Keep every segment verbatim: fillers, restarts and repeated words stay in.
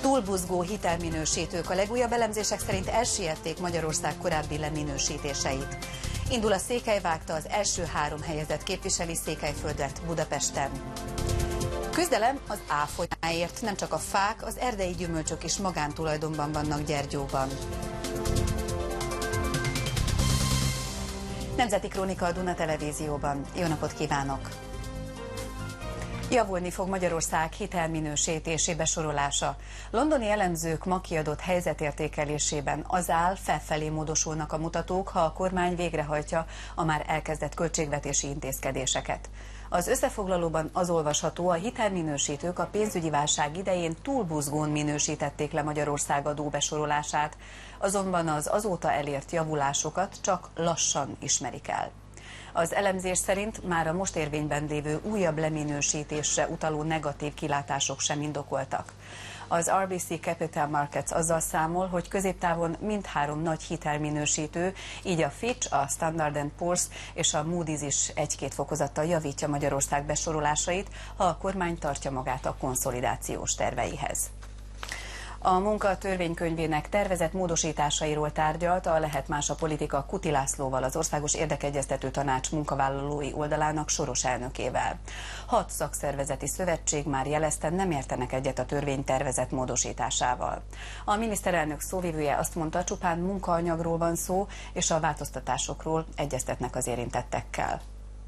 Túlbuzgó hitelminősítők a legújabb elemzések szerint elsiették Magyarország korábbi leminősítéseit. Indul a Székelyvágta, az első három helyezett képviseli Székelyföldet Budapesten. Küzdelem az áfonyáért, nem csak a fák, az erdei gyümölcsök is magántulajdonban vannak Gyergyóban. Nemzeti Krónika a Duna Televízióban. Jó napot kívánok! Javulni fog Magyarország hitelminősítési besorolása. Londoni elemzők ma kiadott helyzetértékelésében az áll, felfelé módosulnak a mutatók, ha a kormány végrehajtja a már elkezdett költségvetési intézkedéseket. Az összefoglalóban az olvasható, a hitelminősítők a pénzügyi válság idején túlbuzgón minősítették le Magyarország adóbesorolását, azonban az azóta elért javulásokat csak lassan ismerik el. Az elemzés szerint már a most érvényben lévő újabb leminősítésre utaló negatív kilátások sem indokoltak. Az er bé cé Capital Markets azzal számol, hogy középtávon mindhárom nagy hitelminősítő, így a Fitch, a Standard and Poor's és a Moody's is egy-két fokozattal javítja Magyarország besorolásait, ha a kormány tartja magát a konszolidációs terveihez. A munka törvénykönyvének tervezett módosításairól tárgyalt a Lehet Más a Politika Kuti Lászlóval, az Országos Érdekegyeztető Tanács munkavállalói oldalának soros elnökével. Hat szakszervezeti szövetség már jelezte, nem értenek egyet a törvénytervezet módosításával. A miniszterelnök szóvivője azt mondta, csupán munkaanyagról van szó, és a változtatásokról egyeztetnek az érintettekkel.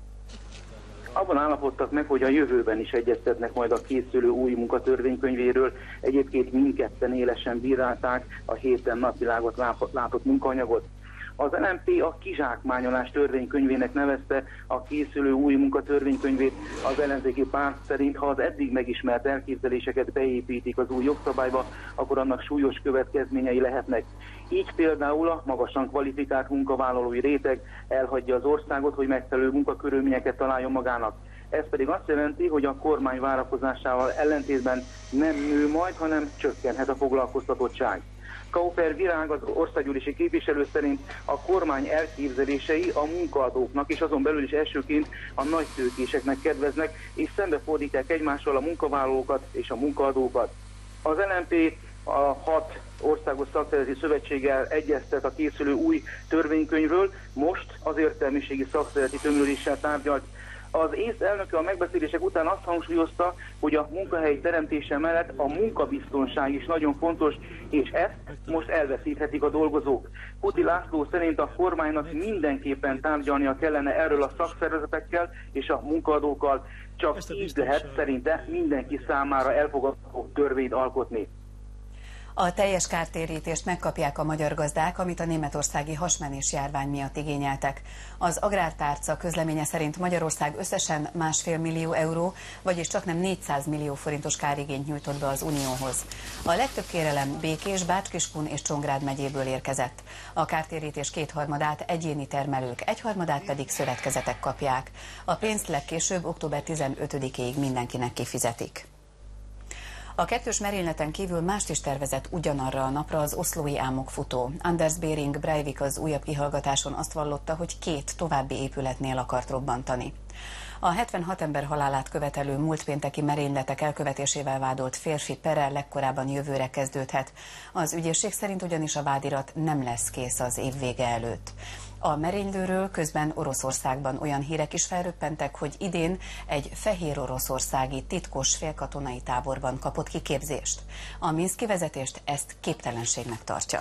Abban állapodtak meg, hogy a jövőben is egyeztetnek majd a készülő új munkatörvénykönyvéről. Egyébként mindketten élesen bírálták a héten napvilágot látott munkaanyagot. Az en em pé a kizsákmányolás törvénykönyvének nevezte a készülő új munkatörvénykönyvét. Az ellenzéki párt szerint, ha az eddig megismert elképzeléseket beépítik az új jogszabályba, akkor annak súlyos következményei lehetnek. Így például a magasan kvalifikált munkavállalói réteg elhagyja az országot, hogy megfelelő munkakörülményeket találjon magának. Ez pedig azt jelenti, hogy a kormány várakozásával ellentétben nem nő majd, hanem csökkenhet a foglalkoztatottság. Kauper Virág, az országgyűlési képviselő szerint a kormány elképzelései a munkaadóknak és azon belül is elsőként a nagytőkéseknek kedveznek, és szembefordítják egymással a munkavállalókat és a munkaadókat. Az en em pé a hat országos szakszervezeti szövetséggel egyeztet a készülő új törvénykönyvről, most az értelmiségi szakszervezeti tömöréssel tárgyalt. Az ÉSZ elnöke a megbeszélések után azt hangsúlyozta, hogy a munkahely teremtése mellett a munkabiztonság is nagyon fontos, és ezt most elveszíthetik a dolgozók. Kuti László szerint a kormánynak mindenképpen tárgyalnia kellene erről a szakszervezetekkel és a munkaadókkal, csak így lehet szerinte mindenki számára elfogadható törvényt alkotni. A teljes kártérítést megkapják a magyar gazdák, amit a németországi hasmenés járvány miatt igényeltek. Az Agrártárca közleménye szerint Magyarország összesen másfél millió euró, vagyis csaknem négyszáz millió forintos kárigényt nyújtott be az Unióhoz. A legtöbb kérelem Békés, Bács-Kiskun és Csongrád megyéből érkezett. A kártérítés kétharmadát egyéni termelők, egyharmadát pedig szövetkezetek kapják. A pénzt legkésőbb október tizenötödikéig mindenkinek kifizetik. A kettős merényleten kívül mást is tervezett ugyanarra a napra az oszlói álmokfutó. Anders Behring Breivik az újabb kihallgatáson azt vallotta, hogy két további épületnél akart robbantani. A hetvenhat ember halálát követelő múlt pénteki merényletek elkövetésével vádolt férfi pere legkorábban jövőre kezdődhet. Az ügyészség szerint ugyanis a vádirat nem lesz kész az év vége előtt. A merénylőről közben Oroszországban olyan hírek is felröppentek, hogy idén egy fehér oroszországi titkos félkatonai táborban kapott kiképzést. A minszki vezetést ezt képtelenségnek tartja.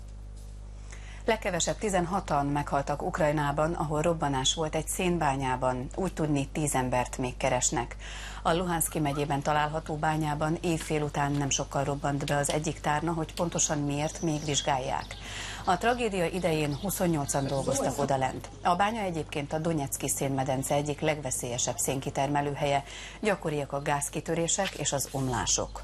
Legkevesebb tizenhatan meghaltak Ukrajnában, ahol robbanás volt egy szénbányában. Úgy tudni, tíz embert még keresnek. A Luhanszki megyében található bányában évfél után nem sokkal robbant be az egyik tárna, hogy pontosan miért még vizsgálják. A tragédia idején huszonnyolcan dolgoztak odalent. A bánya egyébként a Donetszki szénmedence egyik legveszélyesebb szénkitermelőhelye. Gyakoriak a gázkitörések és az omlások.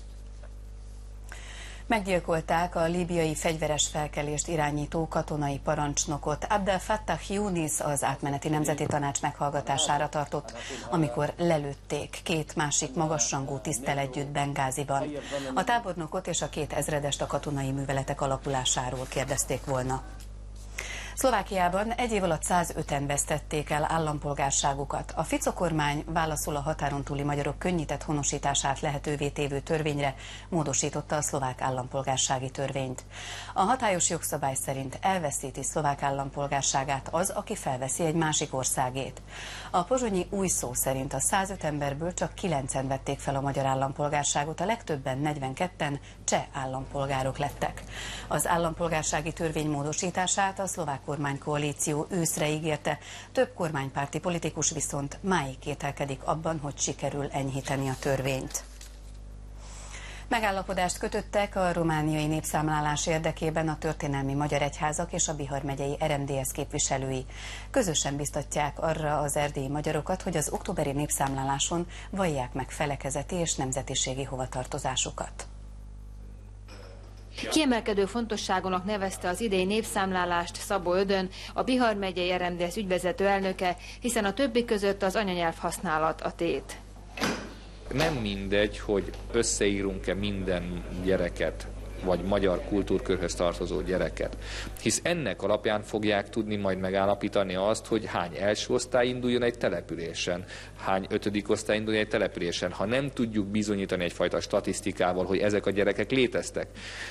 Meggyilkolták a líbiai fegyveres felkelést irányító katonai parancsnokot. Abdel Fattah Yunis az átmeneti nemzeti tanács meghallgatására tartott, amikor lelőtték két másik magasrangú tiszttel együtt Bengáziban. A tábornokot és a két ezredest a katonai műveletek alakulásáról kérdezték volna. Szlovákiában egy év alatt százöten vesztették el állampolgárságukat. A Fico kormány válaszul a határon túli magyarok könnyített honosítását lehetővé tévő törvényre módosította a szlovák állampolgársági törvényt. A hatályos jogszabály szerint elveszíti szlovák állampolgárságát az, aki felveszi egy másik országét. A pozsonyi új szó szerint a százöt emberből csak kilencen vették fel a magyar állampolgárságot, a legtöbben negyvenketten cseh állampolgárok lettek. Az állampolgársági törvény módosítását a szlovák kormánykoalíció őszre ígérte, több kormánypárti politikus viszont máig kételkedik abban, hogy sikerül enyhíteni a törvényt. Megállapodást kötöttek a romániai népszámlálás érdekében a történelmi magyar egyházak és a Bihar megyei er em dé es képviselői. Közösen biztatják arra az erdélyi magyarokat, hogy az októberi népszámláláson vallják meg felekezeti és nemzetiségi hovatartozásukat. Kiemelkedő fontosságúnak nevezte az idei népszámlálást Szabó Ödön, a Bihar megyei er em dé es ügyvezető elnöke, hiszen a többi között az anyanyelv használat a tét. Nem mindegy, hogy összeírunk-e minden gyereket, vagy magyar kultúrkörhöz tartozó gyereket. Hisz ennek alapján fogják tudni majd megállapítani azt, hogy hány első osztály induljon egy településen, hány ötödik osztály induljon egy településen. Ha nem tudjuk bizonyítani egyfajta statisztikával, hogy ezek a gyerekek léteztek,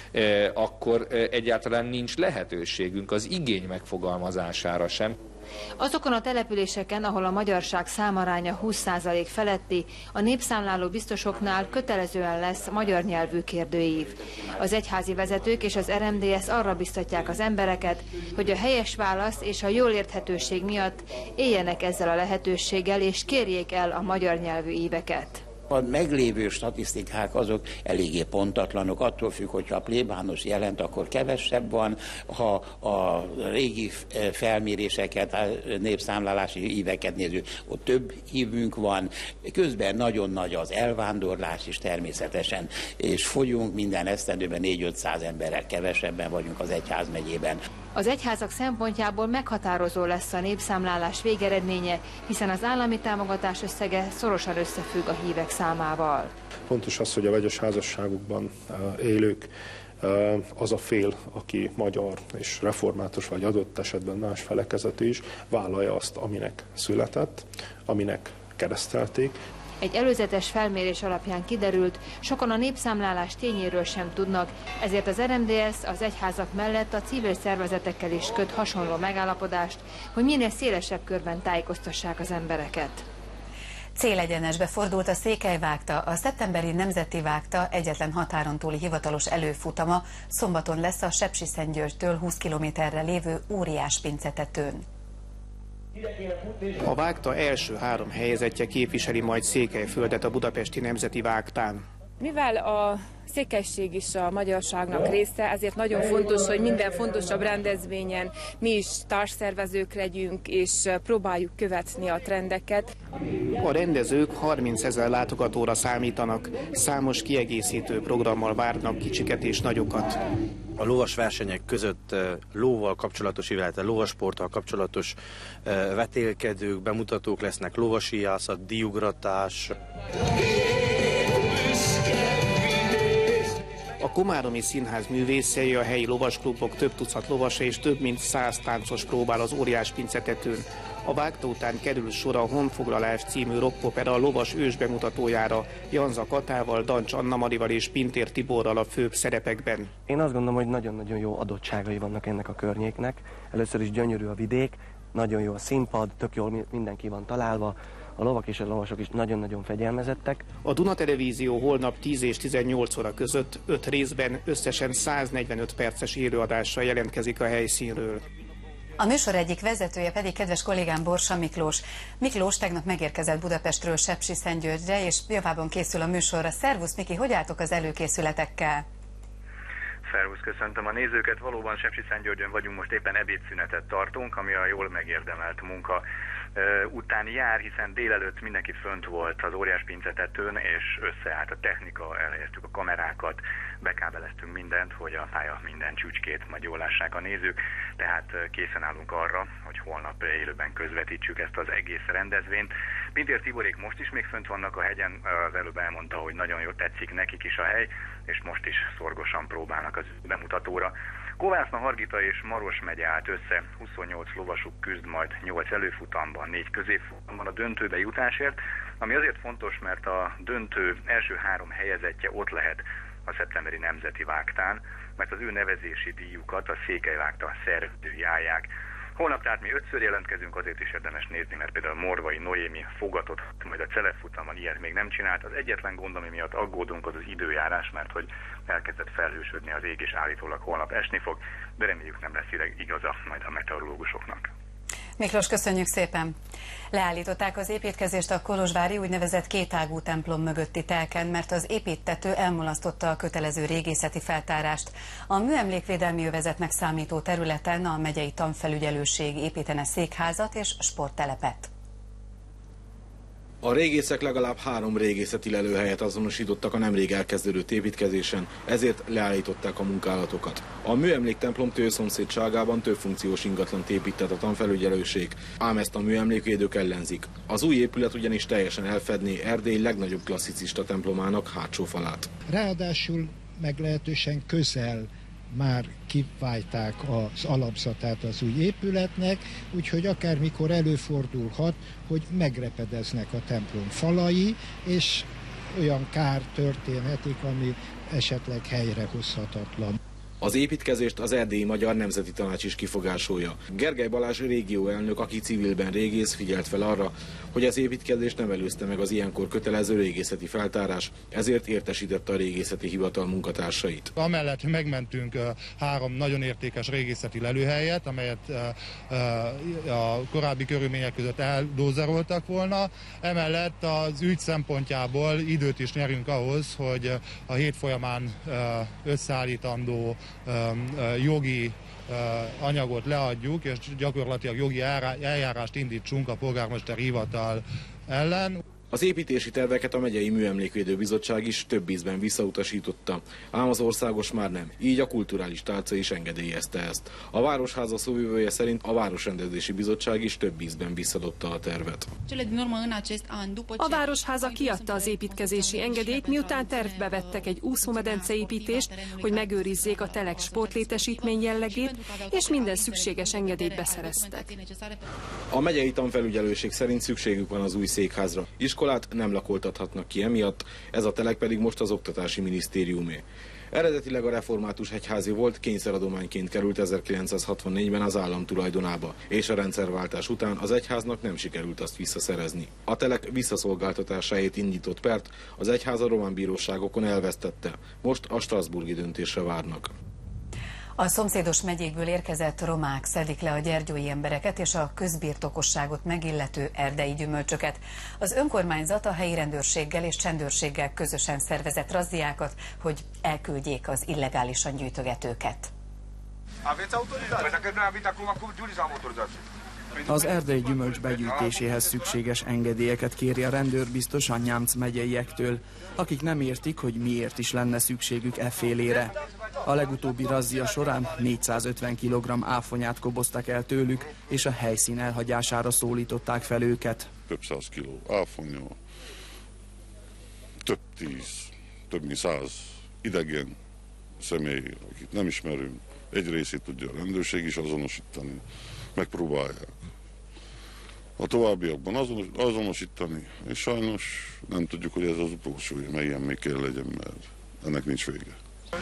akkor egyáltalán nincs lehetőségünk az igény megfogalmazására sem. Azokon a településeken, ahol a magyarság számaránya húsz százalék feletti, a népszámláló biztosoknál kötelezően lesz magyar nyelvű kérdőív. Az egyházi vezetők és az er em dé es arra biztatják az embereket, hogy a helyes válasz és a jól érthetőség miatt éljenek ezzel a lehetőséggel és kérjék el a magyar nyelvű íveket. A meglévő statisztikák azok eléggé pontatlanok, attól függ, hogyha a plébános jelent, akkor kevesebb van, ha a régi felméréseket, a népszámlálási íveket nézzük, ott több hívünk van, közben nagyon nagy az elvándorlás is természetesen, és fogyunk minden esztendőben négy-ötszáz emberrel kevesebben vagyunk az egyházmegyében. Az egyházak szempontjából meghatározó lesz a népszámlálás végeredménye, hiszen az állami támogatás összege szorosan összefügg a hívek számával. Fontos az, hogy a vegyes házasságokban élők, az a fél, aki magyar és református, vagy adott esetben más felekezetű is, vállalja azt, aminek született, aminek keresztelték. Egy előzetes felmérés alapján kiderült, sokan a népszámlálás tényéről sem tudnak, ezért az er em dé es az egyházak mellett a civil szervezetekkel is köt hasonló megállapodást, hogy minél szélesebb körben tájékoztassák az embereket. Célegyenesbe fordult a Székelyvágta, a szeptemberi Nemzeti Vágta egyetlen határon túli hivatalos előfutama szombaton lesz a Sepsiszentgyörgytől húsz kilométerre lévő Óriás pincetetőn. A vágta első három helyezettje képviseli majd Székelyföldet a budapesti Nemzeti Vágtán. Mivel a székelység is a magyarságnak része, ezért nagyon fontos, hogy minden fontosabb rendezvényen mi is társszervezők legyünk, és próbáljuk követni a trendeket. A rendezők harmincezer látogatóra számítanak, számos kiegészítő programmal várnak kicsiket és nagyokat. A lovas versenyek között lóval kapcsolatos, illetve lovasporttal kapcsolatos vetélkedők, bemutatók lesznek, lovasíjászat, díjugratás. A Komáromi Színház művészei, a helyi lovasklubok több tucat lovasa és több mint száz táncos próbál az Óriás pincetetőn. A vágta után kerül sor a Honfoglalás című rockopera a lovas ős bemutatójára, Janza Katával, Dancs Anna Marival és Pintér Tiborral a főbb szerepekben. Én azt gondolom, hogy nagyon-nagyon jó adottságai vannak ennek a környéknek. Először is gyönyörű a vidék, nagyon jó a színpad, tök jól mindenki van találva. A lovak és a lovasok is nagyon-nagyon fegyelmezettek. A Duna Televízió holnap tíz és tizennyolc óra között öt részben összesen száznegyvenöt perces élőadással jelentkezik a helyszínről. A műsor egyik vezetője pedig kedves kollégám Borsa Miklós. Miklós tegnap megérkezett Budapestről Sepsiszentgyörgyre, és javában készül a műsorra. Szervusz Miki, hogy álltok az előkészületekkel? Szervusz, köszöntöm a nézőket. Valóban Sepsiszentgyörgyön vagyunk, most éppen ebédszünetet tartunk, ami a jól megérdemelt munka után jár, hiszen délelőtt mindenki fönt volt az Óriás pincetetőn, és összeállt a technika, elhelyeztük a kamerákat, bekábeleztünk mindent, hogy a pálya minden csücskét majd jól lássák a nézők, tehát készen állunk arra, hogy holnap élőben közvetítsük ezt az egész rendezvényt. Pintér Tiborék most is még fönt vannak a hegyen, az előbb elmondta, hogy nagyon jól tetszik nekik is a hely, és most is szorgosan próbálnak az bemutatóra. Kovászna, Hargita és Maros megye állt össze, huszonnyolc lovasuk küzd majd nyolc előfutamban, négy középfutamban a döntőbe jutásért, ami azért fontos, mert a döntő első három helyezettje ott lehet a szeptemberi nemzeti vágtán, mert az ő nevezési díjukat a Székelyvágta szervezői állják. Holnap tehát mi ötször jelentkezünk, azért is érdemes nézni, mert például Morvai Noémi fogatott, majd a Celebfutamon ilyet még nem csinált. Az egyetlen gond, ami miatt aggódunk, az az időjárás, mert hogy elkezdett felhősödni az ég, és állítólag holnap esni fog, de reméljük nem lesz igaza majd a meteorológusoknak. Miklós, köszönjük szépen! Leállították az építkezést a kolozsvári úgynevezett kétágú templom mögötti telken, mert az építtető elmulasztotta a kötelező régészeti feltárást. A műemlékvédelmi övezetnek számító területen a megyei tanfelügyelőség építene székházat és sporttelepet. A régészek legalább három régészeti lelőhelyet azonosítottak a nemrég elkezdődött építkezésen, ezért leállították a munkálatokat. A műemléktemplom tőszomszédságában több funkciós ingatlant épített a tanfelügyelőség, ám ezt a műemlékvédők ellenzik. Az új épület ugyanis teljesen elfedné Erdély legnagyobb klasszicista templomának hátsó falát. Ráadásul meglehetősen közel már kiválták az alapzatát az új épületnek, úgyhogy akármikor előfordulhat, hogy megrepedeznek a templom falai, és olyan kár történhetik, ami esetleg helyrehozhatatlan. Az építkezést az Erdélyi Magyar Nemzeti Tanács is kifogásolja. Gergely Balázs régióelnök, aki civilben régész, figyelt fel arra, hogy az építkezést nem előzte meg az ilyenkor kötelező régészeti feltárás, ezért értesítette a régészeti hivatal munkatársait. Amellett megmentünk három nagyon értékes régészeti lelőhelyet, amelyet a korábbi körülmények között eldózeroltak volna. Emellett az ügy szempontjából időt is nyerünk ahhoz, hogy a hét folyamán összeállítandó jogi anyagot leadjuk, és gyakorlatilag jogi eljárást indítsunk a polgármester hivatal ellen. Az építési terveket a Megyei Műemlékvédő Bizottság is több ízben visszautasította, ám az országos már nem, így a kulturális tárca is engedélyezte ezt. A Városháza szóvivője szerint a Városrendezési Bizottság is több ízben visszadobta a tervet. A Városháza kiadta az építkezési engedélyt, miután tervbe vettek egy úszómedence építést, hogy megőrizzék a telek sportlétesítmény jellegét, és minden szükséges engedélyt beszereztek. A megyei tanfelügyelőség szerint szükségük van az új székházra. Iskolát nem lakoltathatnak ki emiatt, ez a telek pedig most az Oktatási Minisztériumé. Eredetileg a református egyházi volt, kényszeradományként került ezerkilencszázhatvannégyben az állam tulajdonába, és a rendszerváltás után az egyháznak nem sikerült azt visszaszerezni. A telek visszaszolgáltatásáért indított pert az egyház a román bíróságokon elvesztette, most a strasbourgi döntésre várnak. A szomszédos megyékből érkezett romák szedik le a gyergyói embereket és a közbirtokosságot megillető erdei gyümölcsöket. Az önkormányzat a helyi rendőrséggel és csendőrséggel közösen szervezett razziákat, hogy elküldjék az illegálisan gyűjtögetőket. Az erdei gyümölcs begyűjtéséhez szükséges engedélyeket kéri a rendőrbiztos a Nyámc megyeiektől, akik nem értik, hogy miért is lenne szükségük e félére. A legutóbbi razzia során négyszázötven kilogramm áfonyát koboztak el tőlük, és a helyszín elhagyására szólították fel őket. Több száz kiló áfonya, több tíz, több mint száz idegen személy, akit nem ismerünk. Egy részét tudja a rendőrség is azonosítani, megpróbálják a továbbiakban azon, azonosítani, és sajnos nem tudjuk, hogy ez az utolsó, mert ilyen még kell legyen, mert ennek nincs vége.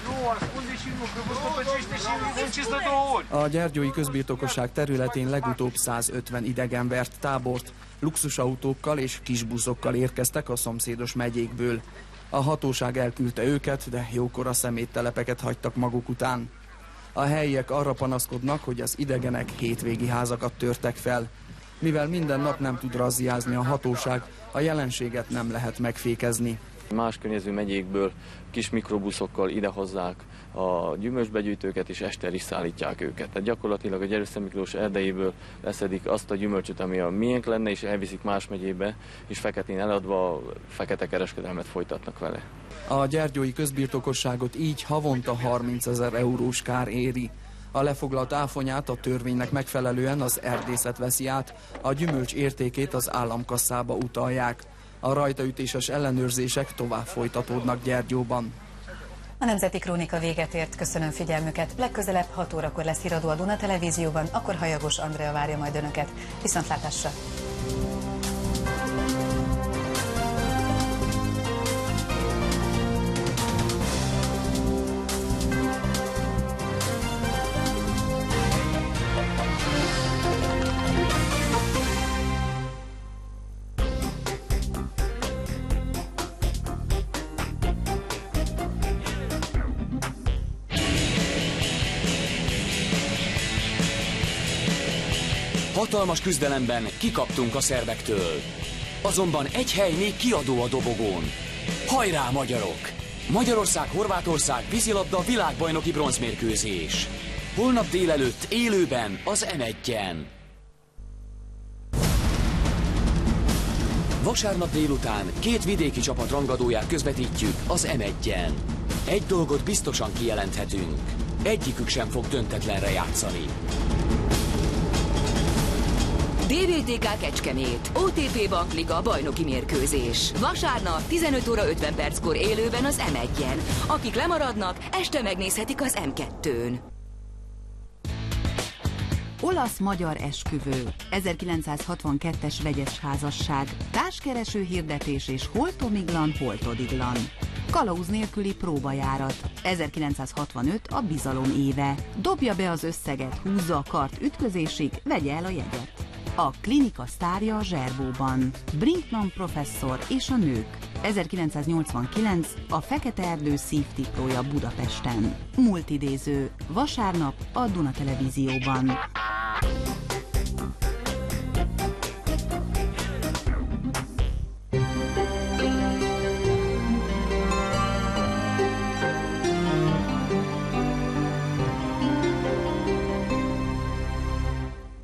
A gyergyói közbirtokosság területén legutóbb százötven idegen vert tábort, luxusautókkal és kisbuszokkal érkeztek a szomszédos megyékből. A hatóság elküldte őket, de jókora szeméttelepeket hagytak maguk után. A helyiek arra panaszkodnak, hogy az idegenek hétvégi házakat törtek fel. Mivel minden nap nem tud razziázni a hatóság, a jelenséget nem lehet megfékezni. Más környező megyékből kis mikrobuszokkal idehozzák a gyümölcsbegyűjtőket, és este is szállítják őket. Tehát gyakorlatilag a Gyerőszent Miklós erdejéből leszedik azt a gyümölcsöt, ami a miénk lenne, és elviszik más megyébe, és feketén eladva fekete kereskedelmet folytatnak vele. A gyergyói közbirtokosságot így havonta harmincezer eurós kár éri. A lefoglalt áfonyát a törvénynek megfelelően az erdészet veszi át, a gyümölcs értékét az államkasszába utalják. A rajtaütéses ellenőrzések tovább folytatódnak Gyergyóban. A Nemzeti Krónika véget ért, köszönöm figyelmüket. Legközelebb hat órakor lesz híradó a Duna Televízióban, akkor Hajagos Andrea várja majd önöket. Viszontlátásra! Hatalmas küzdelemben kikaptunk a szerbektől. Azonban egy hely még kiadó a dobogón. Hajrá, magyarok! Magyarország-Horvátország vízilabda világbajnoki bronzmérkőzés. Holnap délelőtt élőben az em egyen. Vasárnap délután két vidéki csapat rangadóját közvetítjük az em egyen. Egy dolgot biztosan kijelenthetünk. Egyikük sem fog döntetlenre játszani. dé vé té ká Kecskemét, o té pé Bankliga bajnoki mérkőzés. Vasárnap tizenöt óra ötven perckor élőben az em egyen. Akik lemaradnak, este megnézhetik az em kettőn. Olasz-magyar esküvő, ezerkilencszázhatvankettes vegyes házasság, társkereső hirdetés és holtomiglan, holtodiglan. Kalauz nélküli próbajárat, ezerkilencszázhatvanöt a bizalom éve. Dobja be az összeget, húzza a kart ütközésig, vegye el a jegyet. A klinika sztárja a Zserbóban. Brinkman professzor és a nők. ezerkilencszáznyolcvankilenc a Fekete Erdő szívtiplója Budapesten. Múlt idéző. Vasárnap a Duna Televízióban.